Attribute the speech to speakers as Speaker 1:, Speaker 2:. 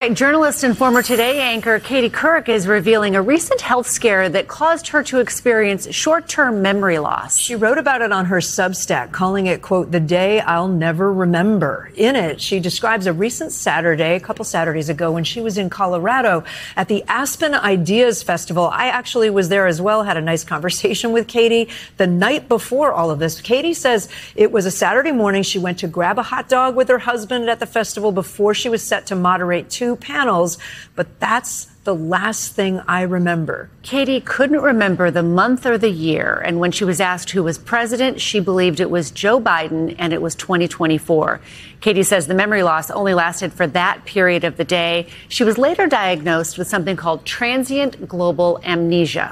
Speaker 1: Journalist and former Today anchor Katie Couric is revealing a recent health scare that caused her to experience short-term memory loss.
Speaker 2: She wrote about it on her Substack, calling it, quote, the day I'll never remember. In it, she describes a recent Saturday, a couple Saturdays ago, when she was in Colorado at the Aspen Ideas Festival. I actually was there as well, had a nice conversation with Katie the night before all of this. Katie says it was a Saturday morning. She went to grab a hot dog with her husband at the festival before she was set to moderate two panels, but that's the last thing I remember.
Speaker 1: Katie couldn't remember the month or the year, and when she was asked who was president, she believed it was Joe Biden, and it was 2024. Katie says the memory loss only lasted for that period of the day. She was later diagnosed with something called transient global amnesia.